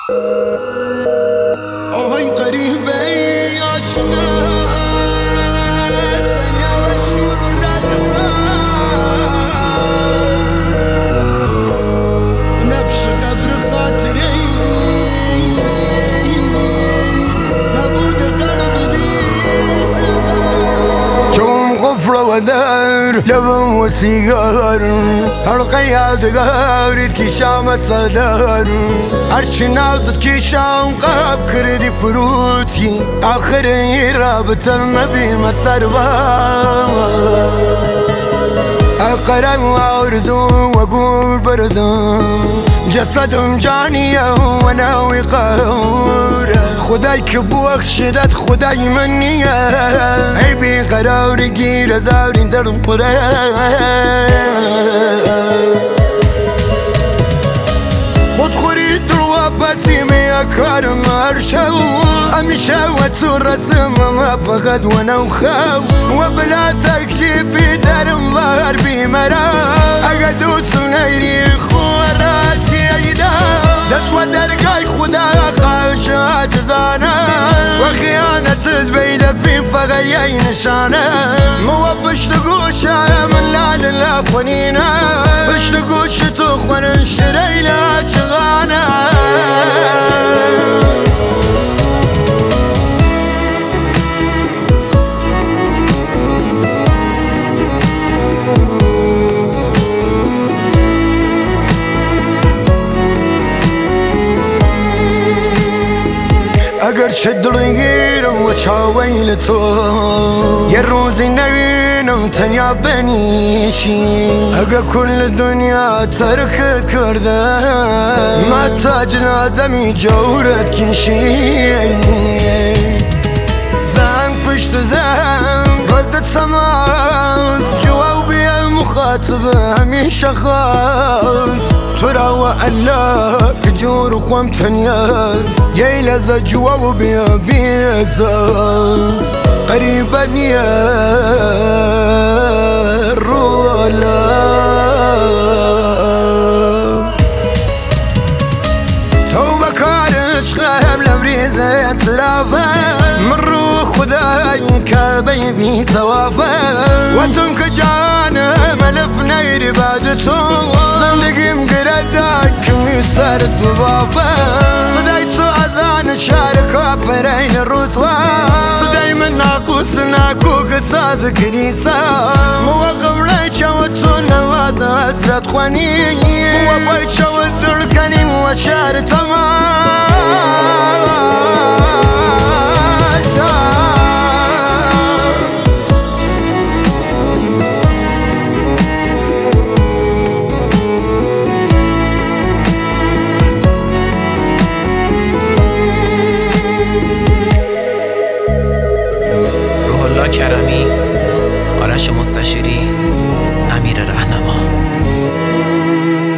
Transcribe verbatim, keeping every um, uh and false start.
آهای قریبه آشنا ثانیه و شور رد نبش قبر خاطره نبود قلب بيت جوم غفرة ودار لبن وسيجار هالقياد قارد كيشام الصدار عرش نازد كيشام قاب كردي فروتي آخر رابط النبي مسربا أقرأ وأرزو وأقول بردم جسدم جانية وناوي قهورة خداي كبوخ شدت خداي منية عيبي قراري قيرة زاوري درم خود خوري دروا بسيمي أكارم أرشو أمشا وتسور رسم ما فقد وانا وخاو وبلا تكليفي درم ظهر بمرا أقدو سنيري خواراتي أيدا دسوة درقاي خدا خاشا جزانا وخيانة زبيدة بين فغيي نشانا موبش لقوشا من لا لله خونينا بش لقوش تخون انشريلا شغانا اگر شد ريرم وشاويلتو يروزي نغينم تنيا بنيشي اگر كل الدنيا تركت كرده ما تاجنا زمي جورت كيشي زان فشت زان ردت سماس جواب بيا المخاطب هميشه خاص ترى وألا كجور خوام تنياز ييلز جواب بيا بيزاز قريبا يا الرولاز توبة كارش غاب لبريزة تلافا مرو خداي كابي بي توافا وتنك جانا ملف نير بادتو زندگي مقردك كمي سارت ببافا صدايتو أزان شاركا فرين الرسوا صداي من ناقوس ناكو قصاص كنيسا موقف ليش وتسو نواز أسرت خواني موقف شوت دركني وشار تماشا کرمی، آرش مستشیری، امیر رهنما.